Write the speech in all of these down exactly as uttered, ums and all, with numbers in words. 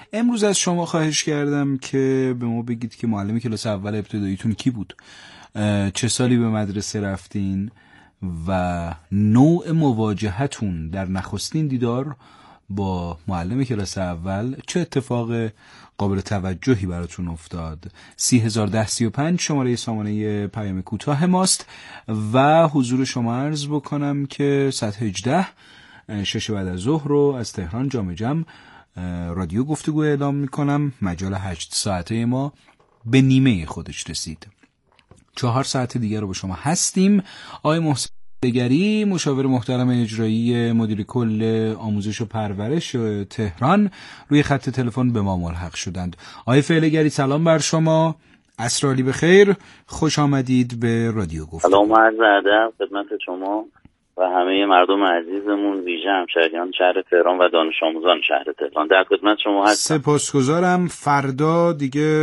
امروز از شما خواهش کردم که به ما بگید که معلم کلاس اول ابتداییتون کی بود، چه سالی به مدرسه رفتین و نوع مواجهتون در نخستین دیدار با معلم کلاس اول چه اتفاق قابل توجهی براتون افتاد. سی هزار ده سی و پنج شماره سامانه پیام کوتاه ماست و حضور شما عرض بکنم که ساعت هجده شش بعد از ظهر رو از تهران جام جم رادیو گفتگو اعلام میکنم. مجال هشت ساعته ما به نیمه خودش رسید. چهار ساعت دیگر رو با شما هستیم. آقای محسن فعلگری، مشاور محترم اجرایی مدیر کل آموزش و پرورش تهران، روی خط تلفن به ما ملحق شدند. آقای فعلگری سلام بر شما، عصر عالی بخیر، خوش آمدید به رادیو گفتگو. سلام و عرض ادب خدمت شما و همه مردم عزیزمون، ویژه همشهریان شهر تهران و دانش آموزان شهر تهران. در خدمت شما هستم. سپاسگزارم. فردا دیگه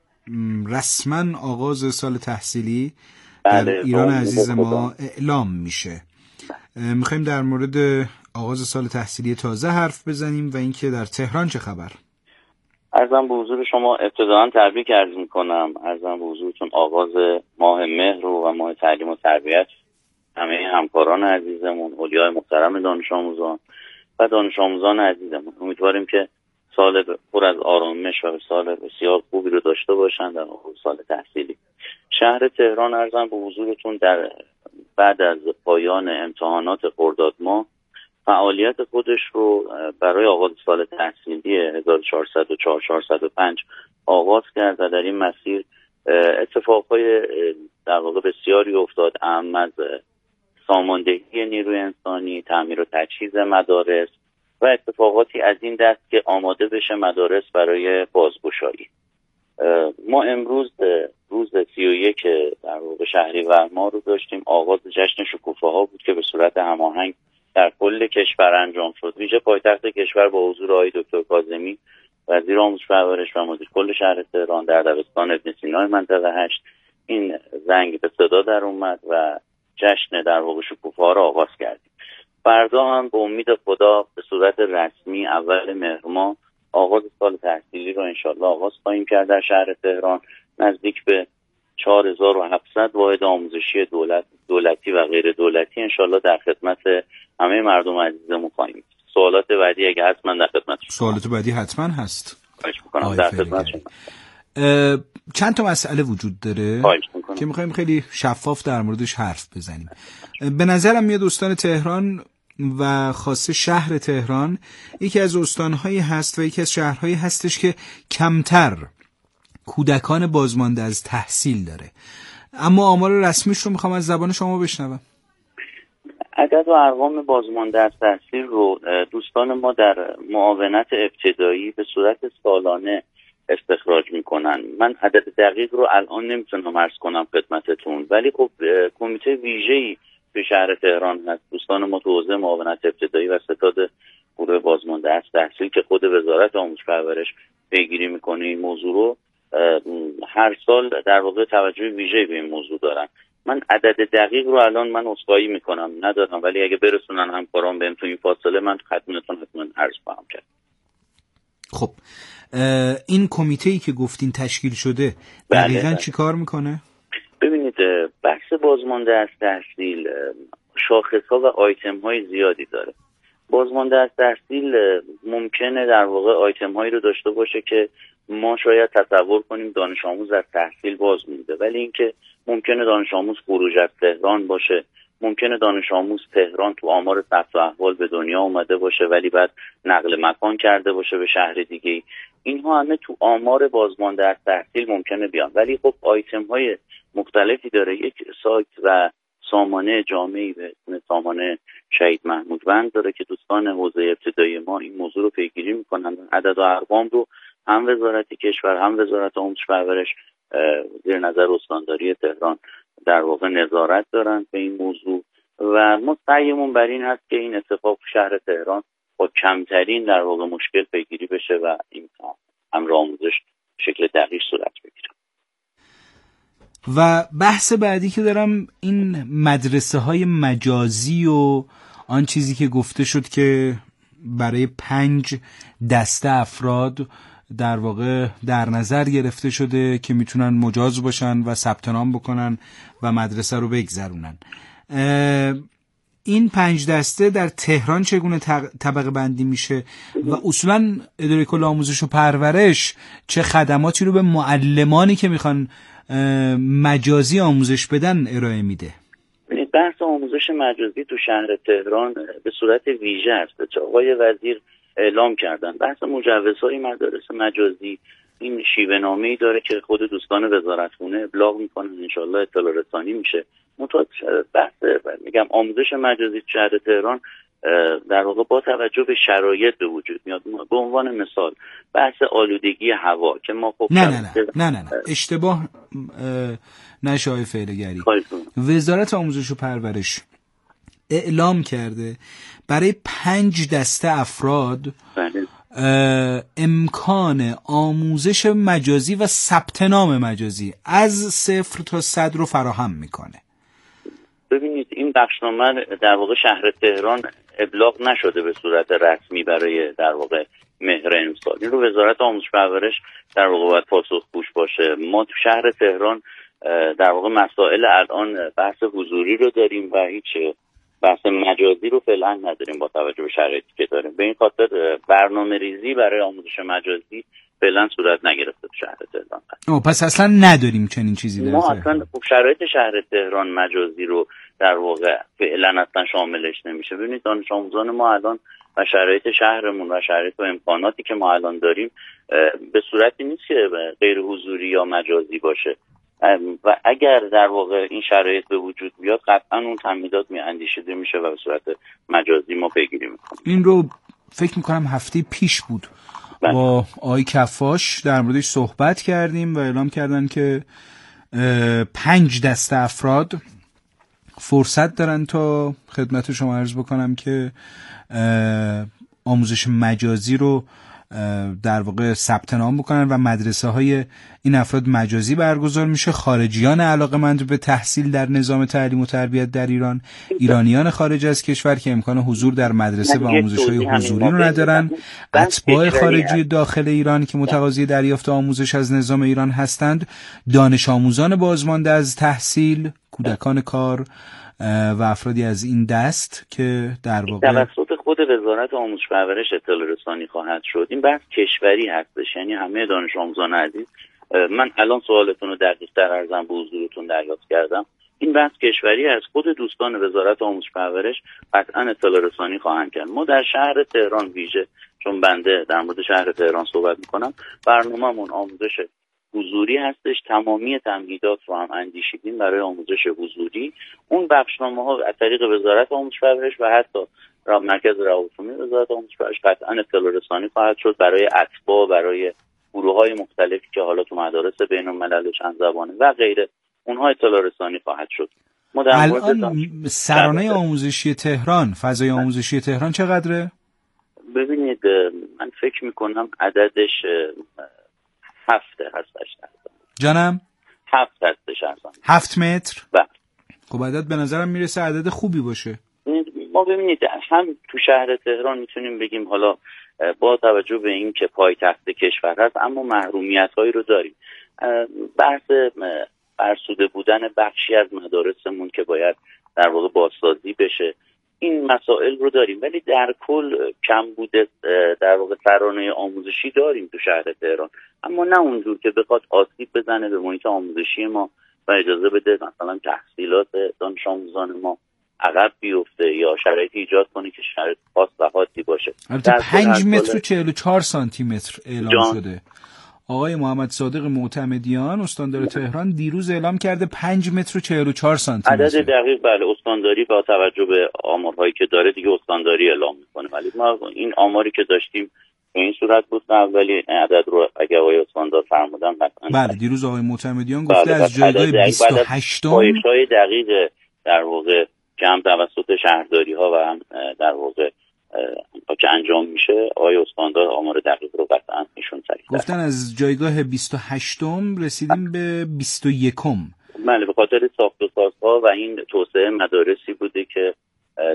رسما آغاز سال تحصیلی در بله، ایران عزیز ما اعلام میشه. میخوایم در مورد آغاز سال تحصیلی تازه حرف بزنیم و اینکه در تهران چه خبر. عرضم به حضور شما ابتداً تبریک عرض میکنم. عرضم به حضورتون آغاز ماه مهر و ماه تعلیم و تربیت همه همکاران عزیزمون، اولیای محترم دانش آموزان و دانش آموزان عزیزمون. امیدواریم که سال پر از آرامش و سال بسیار خوبی رو داشته باشند در سال تحصیلی. شهر تهران عرضم به حضورتون در بعد از پایان امتحانات خرداد ماه فعالیت خودش رو برای آغاز سال تحصیلی هزار و چهارصد و چهار چهارصد و پنج آغاز کرد و در این مسیر اتفاقهای در واقع بسیاری افتاد، اهم از ساماندهی نیروی انسانی، تعمیر و تجهیز مدارس و اتفاقاتی از این دست که آماده بشه مدارس برای بازگشایی. ما امروز روز سی و یک در واقع شهریور ماه رو داشتیم. آغاز جشن شکوفه‌ها بود که به صورت هماهنگ در کل کشور انجام شد. ویژه پایتخت کشور با حضور آقای دکتر کاظمی وزیر آموزش و پرورش و مدیر کل شهر تهران در دبستان ابن سینا منطقه هشت این زنگ به صدا در اومد و جشن در واقع شکوفه‌ها را آغاز کردیم. فردا هم به امید خدا به صورت رسمی اول مهر ماه آغاز سال تحصیلی رو انشالله آغاز خواهیم کرد در شهر تهران. نزدیک به چهار هزار و هفتصد واحد آموزشی دولت، دولتی و غیر دولتی انشالله در خدمت همه مردم عزیزمون خواهیم. سوالات بعدی اگه هست من در خدمت شما. سوالات بعدی حتما هست. خواهش می‌کنم در خدمت شما. چند تا مسئله وجود داره که می‌خوایم خیلی شفاف در موردش حرف بزنیم. به نظرم میاد استان تهران و خاصه شهر تهران یکی از استان‌هایی هست و یکی از شهرهایی هستش که کمتر کودکان بازمانده از تحصیل داره، اما آمار رسمیش رو میخوام از زبان شما بشنوم. عدد و ارقام بازمانده از تحصیل رو دوستان ما در معاونت ابتدایی به صورت سالانه استخراج میکنن. من عدد دقیق رو الان نمیتونم عرض کنم خدمتتون، ولی خب کمیته ویژه‌ای به شهر تهران هست. دوستان ما تو حوزه معاونت ابتدایی و ستاد گروه بازمانده از تحصیل که خود وزارت آموزش و پرورش پیگیری میکنه این موضوع رو، هر سال در واقع توجه ویژه‌ای به این موضوع دارن. من عدد دقیق رو الان من عذرخواهی میکنم ندارم، ولی اگه برسونن همکاران بهم تو این فاصله من خدمتتون حتما عرض خواهم کرد. خب این کمیته‌ای که گفتین تشکیل شده دقیقاً بله چی کار میکنه؟ ببینید بحث بازمانده از تحصیل شاخص‌ها و آیتم‌های زیادی داره. بازمانده از تحصیل ممکنه در واقع آیتم‌هایی رو داشته باشه که ما شاید تصور کنیم دانش آموز از تحصیل باز مونده، ولی اینکه ممکنه دانش آموز خروج از تهران باشه، ممکنه دانش آموز تهران تو آمار ثبت احوال به دنیا اومده باشه ولی بعد نقل مکان کرده باشه به شهر دیگه. اینها همه تو آمار بازمانده از تحصیل ممکنه بیان، ولی خب آیتم‌های مختلفی داره. یک سایت و سامانه جامعی به اسم سامانه شهید محمود بند داره که دوستان حوزه ابتدایی ما این موضوع رو پیگیری میکنن. عدد و ارقام رو هم وزارت کشور هم وزارت آموزش و پرورش زیر نظر استانداری تهران در واقع نظارت دارن به این موضوع و ما سعیمون بر این هست که این اتفاق شهر تهران با کمترین در واقع مشکل پیگیری بشه و این امر آموزش شکل دقیق صورت بگیره. و بحث بعدی که دارم این مدرسه های مجازی و آن چیزی که گفته شد که برای پنج دسته افراد در واقع در نظر گرفته شده که میتونن مجاز باشن و ثبت نام بکنن و مدرسه رو بگذرونن. این پنج دسته در تهران چگونه طبقه بندی میشه و اصولا اداره کل آموزش و پرورش چه خدماتی رو به معلمانی که میخوان مجازی آموزش بدن ارائه میده؟ بحث آموزش مجازی تو شهر تهران به صورت ویژه است که آقای وزیر اعلام کردن. بحث مجوزهای مدارس مجازی این شیوه نامه‌ای داره که خود دوستان وزارتخونه ابلاغ میکنن، انشالله اطلاع رسانی میشه. منتها بحث میگم آموزش مجازی تو شهر تهران در واقع با توجه به شرایط به وجود میاد. به عنوان مثال بحث آلودگی هوا که ما خب نه نه نه نه نه, نه. اشتباه نشه های فعلگری. وزارت آموزش و پرورش اعلام کرده برای پنج دسته افراد بله. امکان آموزش مجازی و ثبت نام مجازی از صفر تا صد رو فراهم میکنه. ببینید این بخشنامه در واقع شهر تهران ابلاغ نشده به صورت رسمی برای در واقع مهر امسال. این رو وزارت آموزش و پرورش در واقع باید پاسخگوش باشه. ما تو شهر تهران در واقع مسائل الان بحث حضوری رو داریم و هیچ بحث مجازی رو فعلا نداریم با توجه به شرایطی که داریم. به این خاطر برنامه ریزی برای آموزش مجازی فعلا صورت نگرفته تو شهر تهران. او پس اصلا نداریم چنین چیزی در ما اصلا خب شرایط شهر تهران مجازی رو در واقع فعلا اصلا شاملش نمیشه. ببینید دانش آموزان ما الان و شرایط شهرمون و شرایط و امکاناتی که ما الان داریم به صورتی نیست که غیر حضوری یا مجازی باشه و اگر در واقع این شرایط به وجود بیاد قطعا اون تمهیدات می اندیشیده میشه و به صورت مجازی ما پیگیری میکنیم. این رو فکر میکنم هفته پیش بود بله. با آقای کفاش در موردش صحبت کردیم و اعلام کردن که پنج دسته افراد فرصت دارن تا خدمت شما عرض بکنم که آموزش مجازی رو در واقع ثبت نام بکنن و مدرسه های این افراد مجازی برگزار میشه. خارجیان علاقه‌مند به تحصیل در نظام تعلیم و تربیت در ایران، ایرانیان خارج از کشور که امکان حضور در مدرسه و آموزش های حضوری رو ندارن، اتباع خارجی داخل ایران که متقاضی دریافت آموزش از نظام ایران هستند، دانش آموزان بازمانده از تحصیل، کودکان کار و افرادی از این دست که در واقع توسط خود وزارت آموزش و پرورش اطلاع رسانی خواهد شد. این بحث کشوری هستش، یعنی همه دانش آموزان عزیز، من الان سوالتون رو دقیق‌تر عرضم به حضورتون دریافت کردم، این بحث کشوری از خود دوستان وزارت آموزش و پرورش قطعا اطلاع رسانی خواهند کرد. ما در شهر تهران ویژه، چون بنده در مورد شهر تهران صحبت میکنم، برنامه‌مون آموزش حضوری هستش. تمامی تمهیدات رو هم اندیشیدیم برای آموزش حضوری. اون بخشنامه‌ها از طریق وزارت آموزش و پرورش و حتی مرکز روابط عمومی وزارت آموزش و پرورش قطعا اطلاع رسانی خواهد شد برای اتباع، برای گروه‌های مختلفی که حالا تو مدارس بین‌الملل چند زبانه و غیره، اونها اطلاع رسانی خواهد شد. ما در الان سرانه آموزشی تهران، فضای آموزشی تهران چقدره؟ ببینید من فکر می‌کنم عددش هفته هستش. جانم؟ هفت هستش هستم. هفت متر؟ بله. خب عدد به نظرم میرسه عدد خوبی باشه. ما ببینید هم تو شهر تهران میتونیم بگیم حالا با توجه به این که پایتخت کشور هست اما محرومیت هایی رو داریم. بحث فرسوده بودن بخشی از مدارسمون که باید در واقع بازسازی بشه، این مسائل رو داریم، ولی در کل کم بوده در واقع سرانه آموزشی داریم تو شهر تهران، اما نه اونجور که بخواد آسیب بزنه به محیط آموزشی ما و اجازه بده مثلا تحصیلات دانش آموزان ما عقب بیفته یا شرایطی ایجاد کنه که شرایط خاص و خاصی باشه. البته پنج متر و چهل و چهار سانتی متر اعلام جان. شده. آقای محمد صادق معتمدیان استاندار تهران دیروز اعلام کرده پنج متر و چهل و چهار سانتی متر. عدد دقیق بله استانداری با توجه به آمارهایی که داره دیگه استانداری اعلام میکنه، ولی ما این آماری که داشتیم به این صورت بود نه، ولی عدد رو اگه آقای استاندار فرمودن قطعا بله دیروز آقای معتمدیان گفته بله از جایگاه بیست و هشت پایش‌های دقیق در واقع که هم توسط شهرداری ها و هم در واقع که انجام میشه آقای استاندار آمار دقیق رو قطعا ایشون صحیح گفتن از جایگاه بیست و هشتم رسیدیم به بیست و یکم. بله به خاطر ساخت و سازها و این توسعه مدارسی بوده که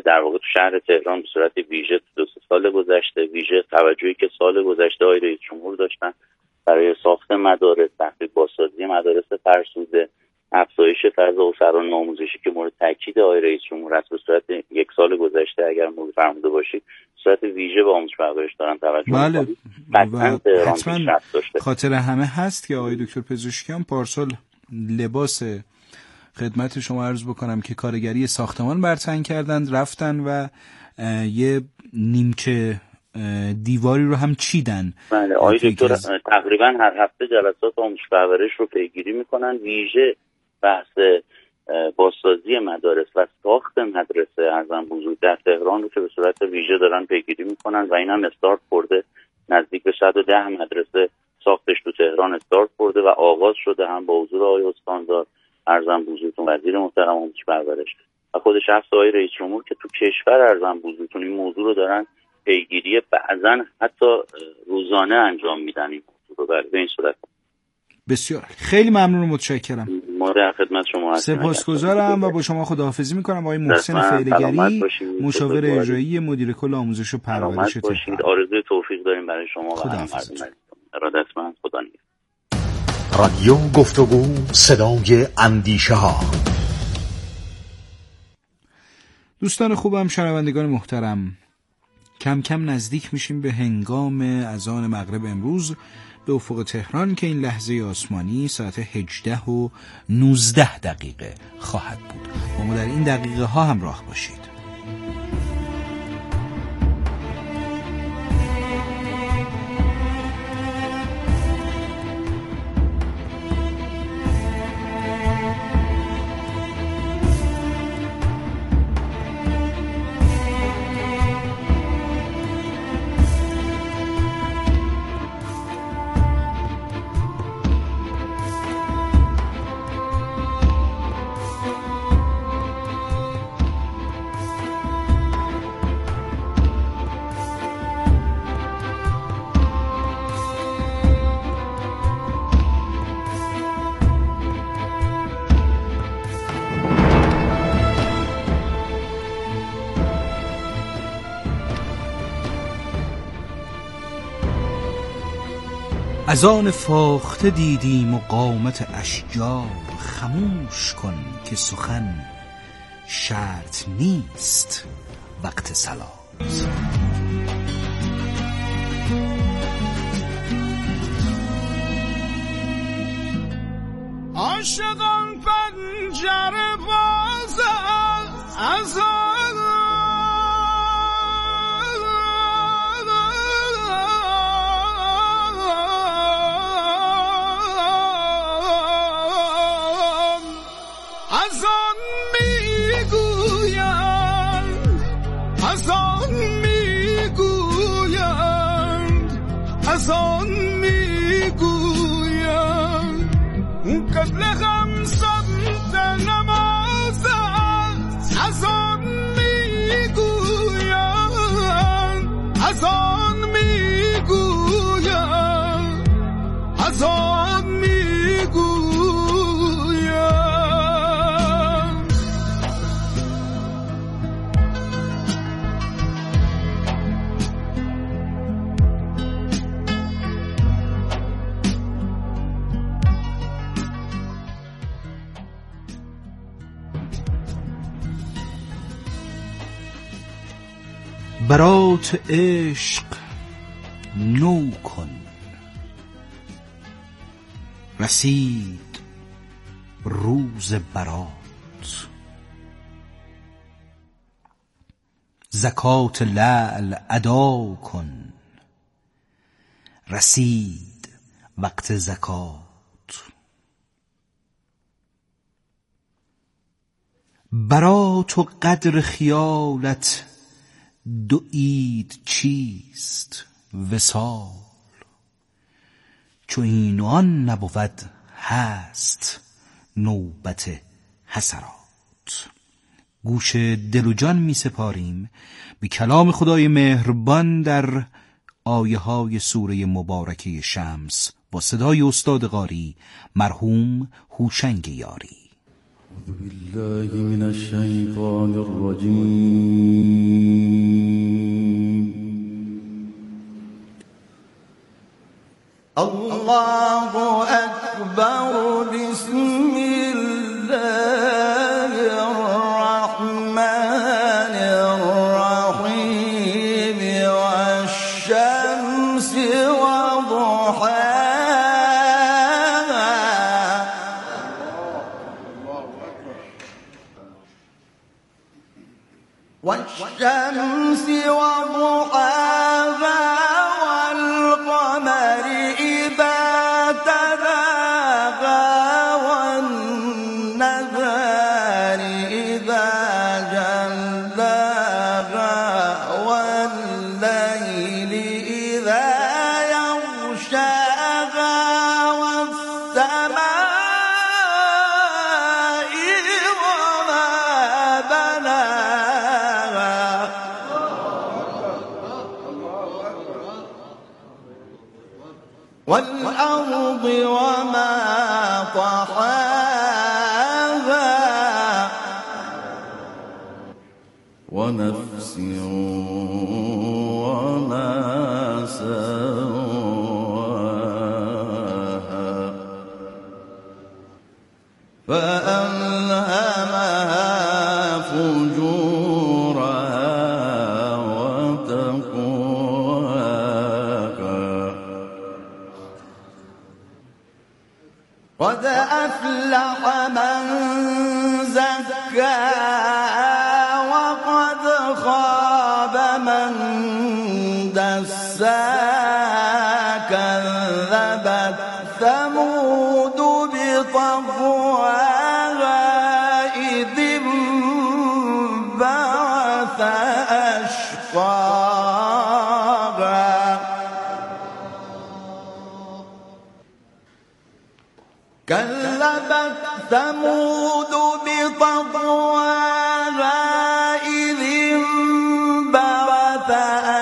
در واقع تو شهر تهران به صورت ویژه دو سه سال گذشته، ویژه توجهی که سال گذشته آقای رئیس جمهور داشتن برای ساخت مدارس، تحقیق بازسازی مدارس فرسوده، افزایش فضا اسران آموزشی که مورد تاکید آقای رئیس جمهور است، به صورت یک سال گذشته اگر مرور فرموده باشید به صورت ویژه به آموزش پرورش دارن توجه بله می‌کنن. و حتما خاطر همه هست که آقای دکتر پزشکیان پارسال لباس خدمت شما عرض بکنم که کارگری ساختمان برتن کردند، رفتن و یه نیمچه دیواری رو هم چیدن. بله آقای دکتر از... تقریبا هر هفته جلسات آموزش پرورش رو پیگیری میکنن، ویژه بحث بازسازی مدارس و ساخت مدرسه ارزم بزرگ در تهران رو که به صورت ویژه دارن پیگیری میکنن و این هم استارت خورده. نزدیک به صد و ده مدرسه ساختش تو تهران استارت خورده و آغاز شده، هم با حضور آقای استاندار ارزم بزرگتون وزیر محترم آموزش پرورش و خود شخص آقای رئیس جمهور که تو کشور ارزم بزرگتون این موضوع رو دارن پیگیری بعضن حتی روزانه انجام میدن این موضوع رو. به این صورت بسیار خیلی ممنون و متشکرم. ما در خدمت شما هستیم. سپاسگزارم و با شما خداحافظی میکنم. آقای محسن فعلگری، مشاور اجرایی مدیر کل آموزش و پرورش تهران. آرزوی توفیق داریم برای شما و همه مردم. ارادتمند. خدا نگهدار. رادیو گفتگو صدای اندیشه ها. دوستان خوبم، شنوندگان محترم، کم کم نزدیک میشیم به هنگام اذان مغرب امروز به افق تهران که این لحظه آسمانی ساعت هجده و نوزده دقیقه خواهد بود. با ما در این دقیقه ها همراه باشید. از آن فاخته دیدیم و قامت اشجار، خموش کن که سخن شرط نیست وقت صلات. عاشقان پنجره باز از آن میگویم اون قبل هم سمت نماز از آن میگویم از آن میگویم از آن میگویم. برات عشق نو کن، رسید روز برات. زکات لعل ادا کن، رسید وقت زکات. برات و قدر خیالت دو عید چیست وصال، چو این و آن نبود هست نوبت حسرات. گوش دل و جان می سپاریم به کلام خدای مهربان در آیه های سوره مبارکه شمس با صدای استاد قاری مرحوم هوشنگ یاری. بالله من الشيطان الرجيم. الله أكبر. بسم الله الرحمن الرحيم. والشمس وضحاها والشمس وضحاها والقمر إذا تلاها والنهار إذا جلاها والليل إذا يغشاها والسماء وما بناها والأرض وما طحاها ونفس وما سواها فألهمها فجورها وتقواها قد أفلح من زكاها وقد خاب من دساها كذبت ثمود بطغواها إذ انبعث أشقاها كذبت ثمود بطغواها إذ انبعث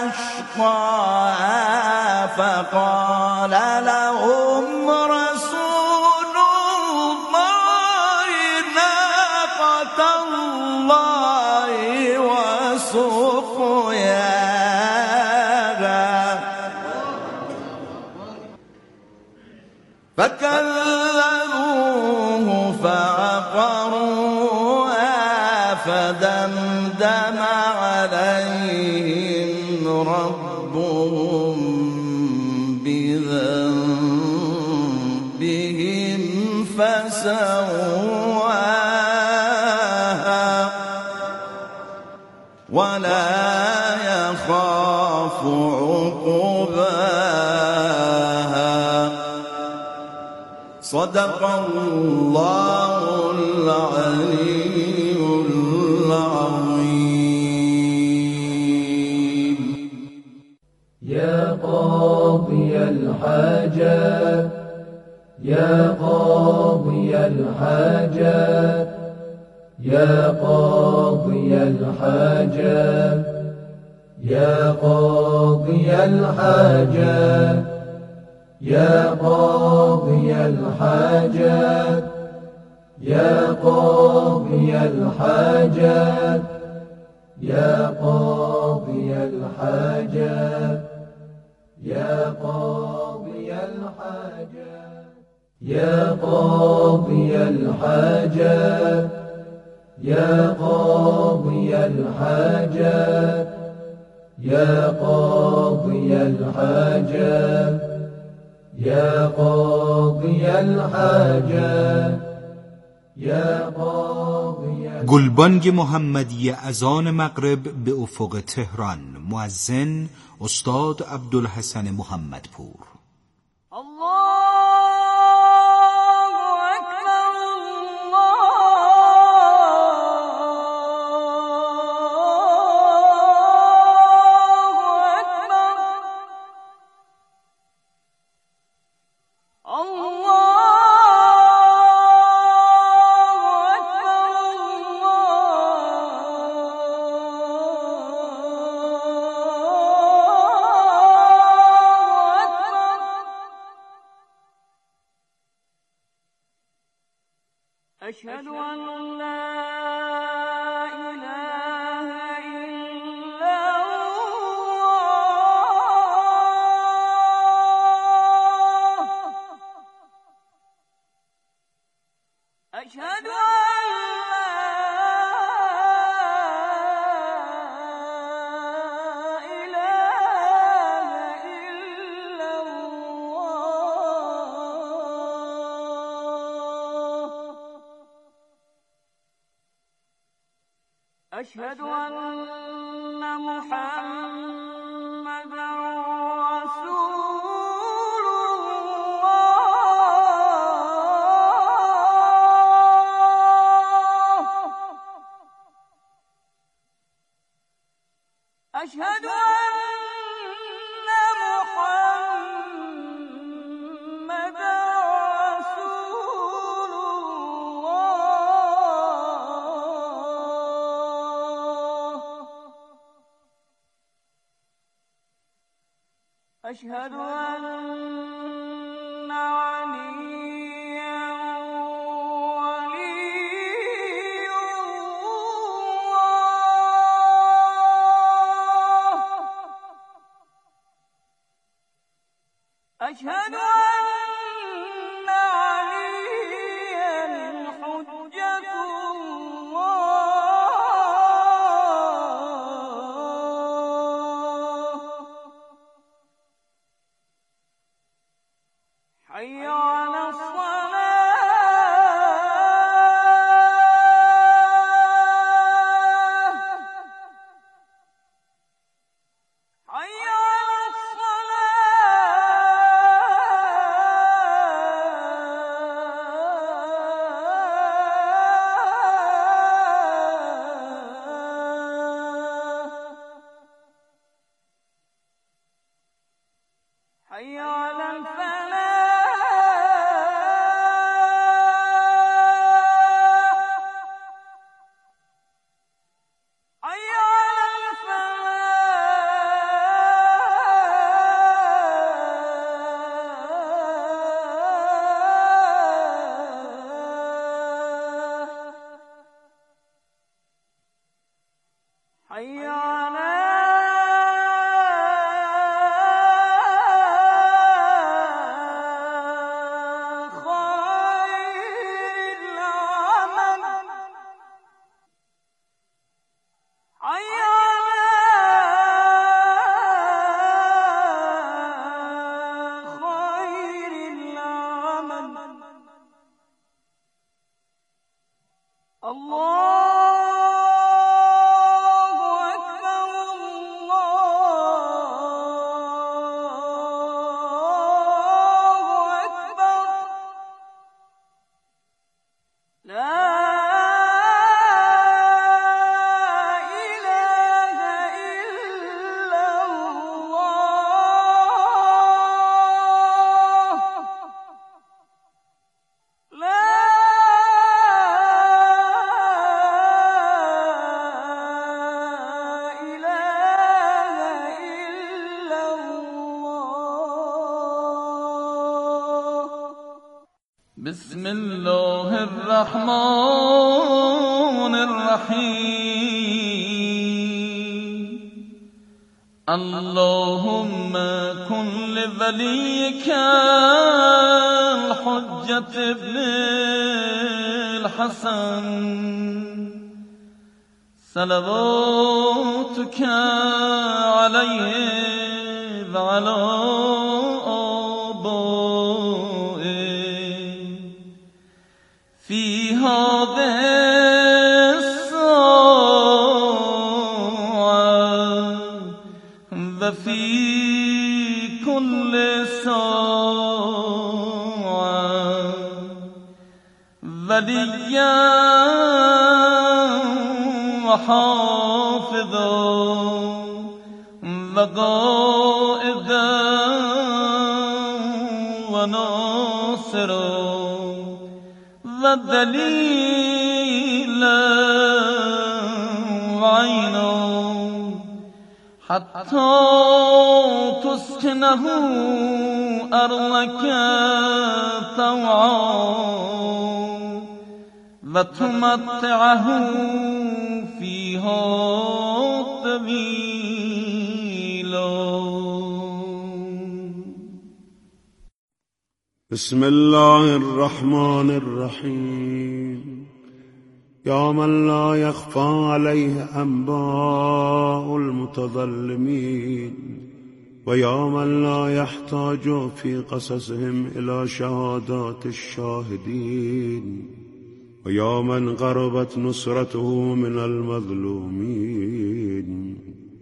أشقاها فقال لهم رسول الله ناقة الله وسقياها فكذبوه فعقروها فدمدم عليهم ربهم بذنبهم فسواها ولا يخاف عقباها. صدق الله العلي العظيم. يا قاضي الحاجات يا قاضي الحاجات يا قاضي الحاجات يا قاضي الحاجات يا قاضي الحاجات يا قاضي الحاجات يا قاضي الحاجات يا قاضي الحاجات يا قاضي الحاجات يا قاضي الحاجات يا قاضي الحاجات يا قاضي الحاجات يا قاضي. گلبانگ محمدی اذان مغرب به افق تهران. مؤذن استاد عبدالحسن محمدپور. أشهد أن لا إله إلا الله أشهد أن أشهد أن محمدًا رسول الله أشهد أن محمدًا رسول أشهد أن عليا ولي الله أشهد أن عليا حجة الله حي على الصلاة حي على الصلاة حي على الفلاح حي على خير العمل حي على خير العمل الله بسم الله الرحمن الرحيم اللهم كن لوليك الحجة ابن الحسن صلواتك عليه وعلى في هذه الساعة وفي كل ساعة وليا وحافظا وقائدا وناصرا ودليلا وعينا حتى تسكنه أرضك طوعا وتمتعه فيها طويلا. بسم الله الرحمن الرحيم. يا من لا يخفى عليه أنباء المتظلمين، ويا من لا يحتاج في قصصهم إلى شهادات الشاهدين، ويا من قربت نصرته من المظلومين،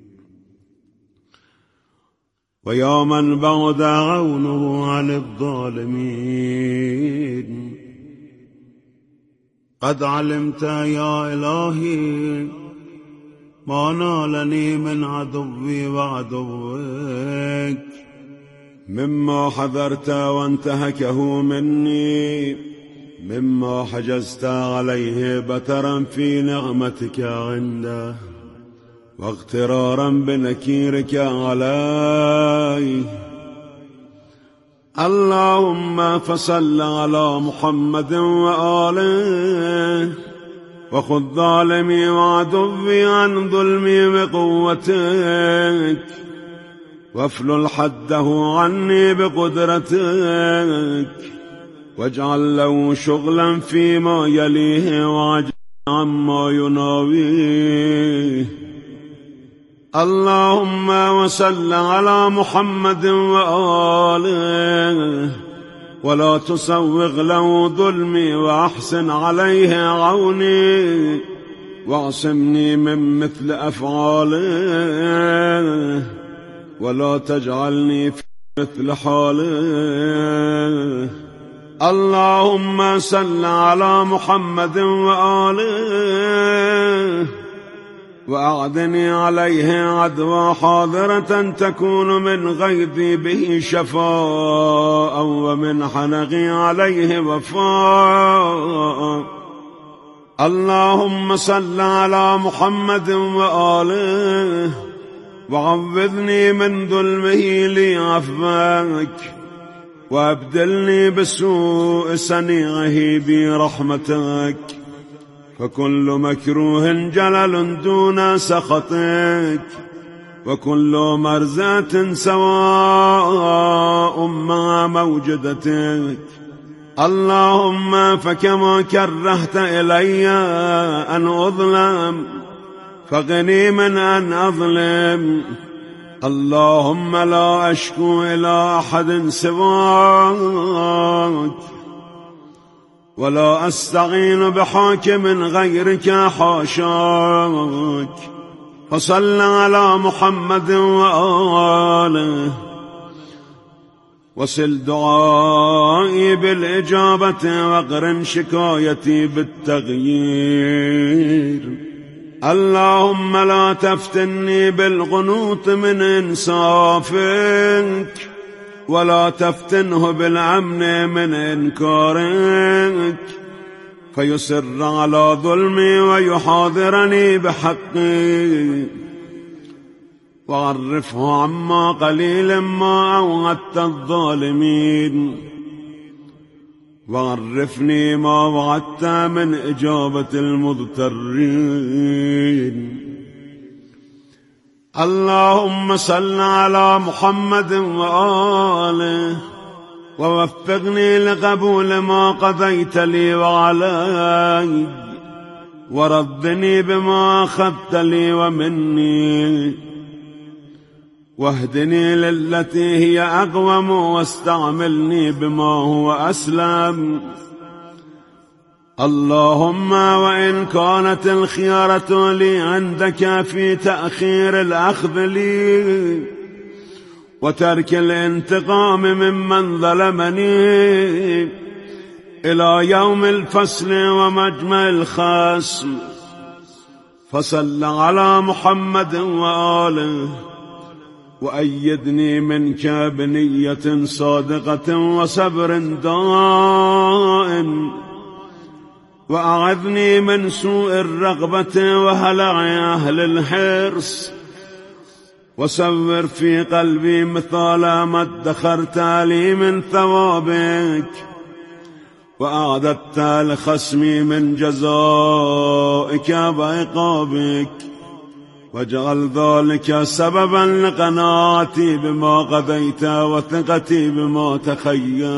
ويا من بعد عونه عن الظالمين. قد علمت يا إلهي ما نالني من عدوي وعدوك مما حذرت وانتهكه مني، مما حجزت عليه بترا في نعمتك عنده واغترارا بنكيرك عليه. اللهم فصل على محمد وآله، وخذ ظالمي وعدوي عن ظلمي بقوتك، وافلل حده عني بقدرتك، واجعل له شغلا فيما يليه وعجل عما يناويه. اللهم وصل على محمد وآله، ولا تسوغ له ظلمي، وأحسن عليه عوني، واعصمني من مثل أفعاله، ولا تجعلني في مثل حاله. اللهم صل على محمد وآله، وأعدني عليه عدوى حاضرة تكون من غيظي به شفاء، ومن حنقي عليه وفاء. اللهم صل على محمد وآله، وعوذني من ظلمه لي عفوك، وابدلني بسوء صنيعه برحمتك، فكل مكروه جلل دون سخطك، وكل مرزة سواء مع موجدتك. اللهم فكما كرهت إلي أن أظلم فغني من أن أظلم. اللهم لا أشكو إلى أحد سواك، ولا أستعين بحاكم غيرك حاشاك. فصل على محمد وآله، وصل دعائي بالإجابة، واقرن شكايتي بالتغيير. اللهم لا تفتني بالقنوط من إنصافك، ولا تفتنه بالأمن من إنكارك، فيصر على ظلمي ويحاضرني بحقي، وعرفه عما قليل ما أوعدت الظالمين، وعرفني ما وعدت من إجابة المضطرين. اللهم صل على محمد وآله، ووفقني لقبول ما قضيت لي وعلي، وردني بما أخذت لي ومني، واهدني للتي هي أقوم، واستعملني بما هو أسلم. اللهم وإن كانت الخيارة لي عندك في تأخير الأخذ لي وترك الانتقام ممن ظلمني إلى يوم الفصل ومجمع الخصم، فصل على محمد وآله، وأيدني منك بنية صادقة وصبر دائم، وأعذني من سوء الرغبة وهلع أهل الحرص، وصور في قلبي مثال ما ادخرت لي من ثوابك، وأعددت لخصمي من جزائك وعقابك، واجعل ذلك سببا لقناعتي بما قضيت وثقتي بما تخيل.